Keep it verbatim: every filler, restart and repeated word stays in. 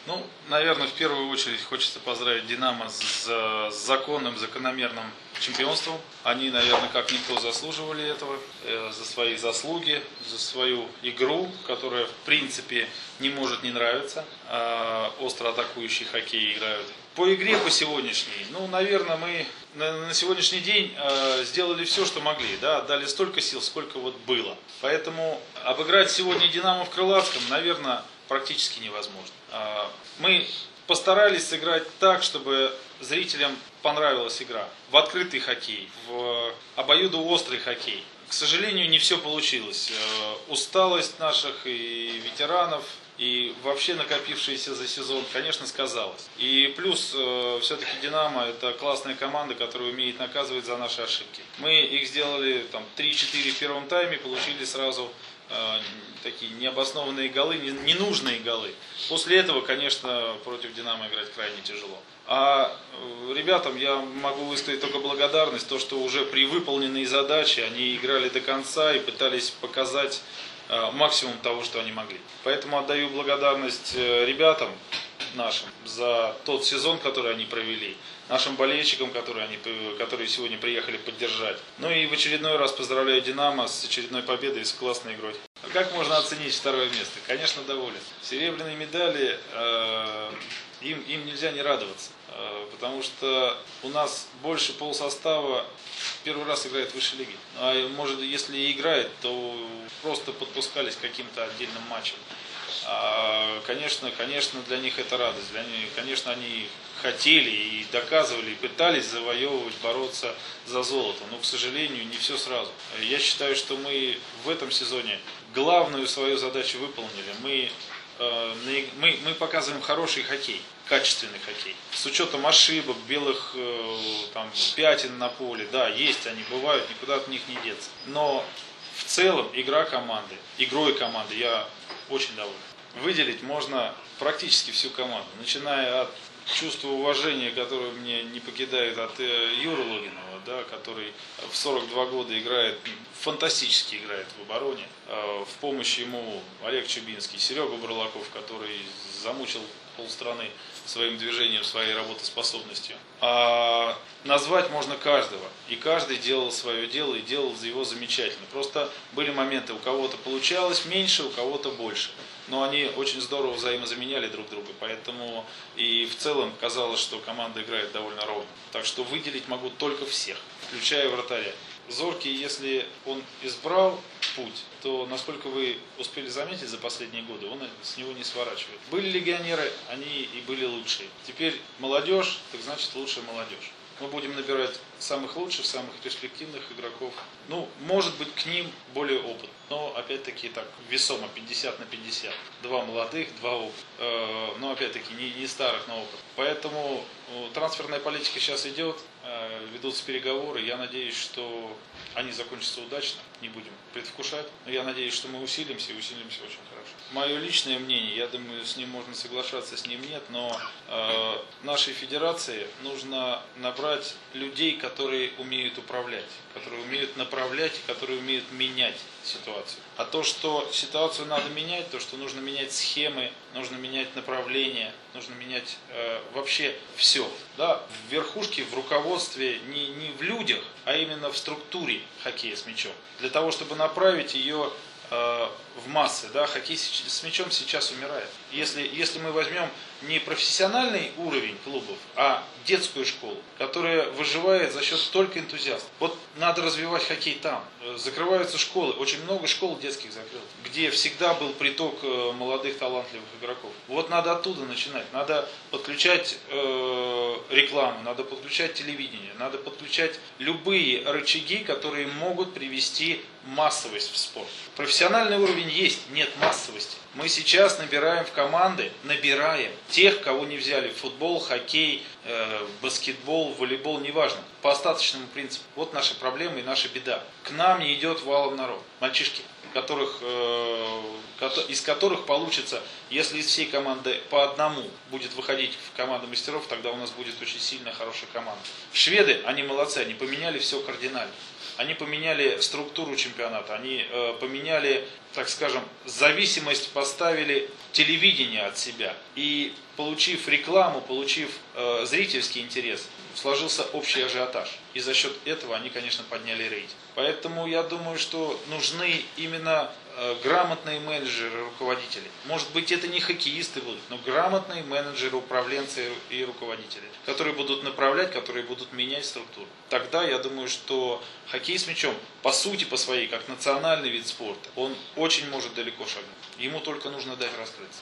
Ну, наверное, в первую очередь хочется поздравить «Динамо» с, с законным, закономерным чемпионством. Они, наверное, как никто заслуживали этого, э, за свои заслуги, за свою игру, которая, в принципе, не может не нравиться. А остро атакующий хоккей играют. По игре, по сегодняшней, ну, наверное, мы на, на сегодняшний день э, сделали все, что могли, да, отдали столько сил, сколько вот было. Поэтому обыграть сегодня «Динамо» в Крылатском, наверное, практически невозможно. Мы постарались сыграть так, чтобы зрителям понравилась игра. В открытый хоккей, в обоюдоострый хоккей. К сожалению, не все получилось. Усталость наших и ветеранов, и вообще накопившаяся за сезон, конечно, сказалась. И плюс, все-таки «Динамо» — это классная команда, которая умеет наказывать за наши ошибки. Мы их сделали там три-четыре в первом тайме, получили сразу такие необоснованные голы, ненужные голы. После этого, конечно, против «Динамо» играть крайне тяжело. А ребятам я могу высказать только благодарность, то, что уже при выполненной задаче они играли до конца и пытались показать максимум того, что они могли. Поэтому отдаю благодарность ребятам нашим за тот сезон, который они провели, нашим болельщикам, которые, они, которые сегодня приехали поддержать. Ну и в очередной раз поздравляю «Динамо» с очередной победой и с классной игрой. А как можно оценить второе место? Конечно, доволен. Серебряные медали, э, им, им нельзя не радоваться, э, потому что у нас больше полсостава первый раз играет в высшей лиге. А может, если и играет, то просто подпускались к каким-то отдельным матчам. А, конечно, конечно, для них это радость. Для них, конечно, они хотели и доказывали, и пытались завоевывать, бороться за золото. Но, к сожалению, не все сразу. Я считаю, что мы в этом сезоне главную свою задачу выполнили. Мы, э, мы, мы показываем хороший хоккей, качественный хоккей. С учетом ошибок, белых э, там, пятен на поле. Да, есть они, бывают, никуда от них не деться. Но в целом игра команды, игрой команды я очень доволен. Выделить можно практически всю команду, начиная от чувства уважения, которое мне не покидает от Юры Логинова, да, который в сорок два года играет, фантастически играет в обороне. В помощь ему Олег Чубинский, Серега Бурлаков, который замучил полстраны своим движением, своей работоспособностью. А назвать можно каждого. И каждый делал свое дело и делал его замечательно. Просто были моменты, у кого-то получалось меньше, у кого-то больше. Но они очень здорово взаимозаменяли друг друга. Поэтому и в целом казалось, что команда играет довольно ровно. Так что выделить могу только всех, включая вратаря. Зоркий, если он избрал путь, то, насколько вы успели заметить за последние годы, он с него не сворачивает. Были легионеры, они и были лучшие. Теперь молодежь, так значит лучшая молодежь. Мы будем набирать самых лучших, самых перспективных игроков. Ну, может быть, к ним более опыт. Но, опять-таки, так, весомо, пятьдесят на пятьдесят. Два молодых, два опыта. Э, но, опять-таки, не, не старых, но опыт. Поэтому э, трансферная политика сейчас идет, э, ведутся переговоры. Я надеюсь, что они закончатся удачно. Не будем предвкушать. Но я надеюсь, что мы усилимся и усилимся очень хорошо. Мое личное мнение, я думаю, с ним можно соглашаться, с ним нет, но э, нашей федерации нужно набрать людей, которые умеют управлять, которые умеют направлять и которые умеют менять ситуацию. А то, что ситуацию надо менять, то, что нужно менять схемы, нужно менять направления, нужно менять э, вообще все. Да? В верхушке, в руководстве, не, не в людях, а именно в структуре хоккея с мячом. Для того, чтобы направить ее э, в массы. Да? Хоккей с мячом сейчас умирает. Если, если мы возьмем не профессиональный уровень клубов, а детскую школу, которая выживает за счет только энтузиастов. Вот надо развивать хоккей там. Закрываются школы, очень много школ детских закрылось, где всегда был приток молодых талантливых игроков. Вот надо оттуда начинать. Надо подключать э, рекламу, надо подключать телевидение, надо подключать любые рычаги, которые могут привести массовость в спорт. Профессиональный уровень есть, нет массовости. Мы сейчас набираем в команды, набираем тех, кого не взяли в футбол, хоккей, э, баскетбол, волейбол, неважно. По остаточному принципу. Вот наша проблема и наша беда. К нам не идет валом народ. Мальчишки, которых, э, из которых получится, если из всей команды по одному будет выходить в команду мастеров, тогда у нас будет очень сильная, хорошая команда. Шведы, они молодцы, они поменяли все кардинально. они поменяли структуру чемпионата, они э, поменяли, так скажем, зависимость, поставили телевидение от себя. И получив рекламу, получив э, зрительский интерес, сложился общий ажиотаж. И за счет этого они, конечно, подняли рейтинг. Поэтому я думаю, что нужны именно э, грамотные менеджеры, руководители. Может быть, это не хоккеисты будут, но грамотные менеджеры, управленцы и руководители, которые будут направлять, которые будут менять структуру. Тогда я думаю, что хоккей с мячом, по сути, по своей, как национальный вид спорта, он очень может далеко шагнуть. Ему только нужно дать раскрыться.